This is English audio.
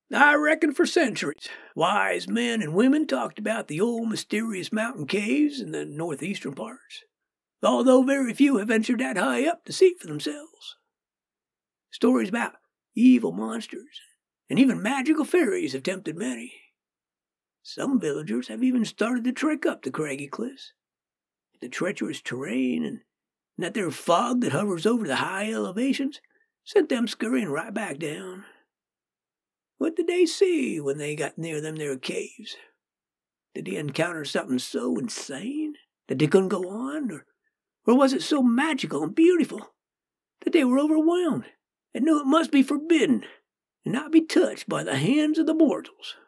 I reckon for centuries, wise men and women talked about the old mysterious mountain caves in the northeastern parts, although very few have ventured that high up to see it for themselves. Stories about evil monsters and even magical fairies have tempted many. Some villagers have even started to trek up the craggy cliffs. The treacherous terrain and that there fog that hovers over the high elevations sent them scurrying right back down. What did they see when they got near them there caves? Did they encounter something so insane that they couldn't go on? Or was it so magical and beautiful that they were overwhelmed and knew it must be forbidden and not be touched by the hands of the mortals?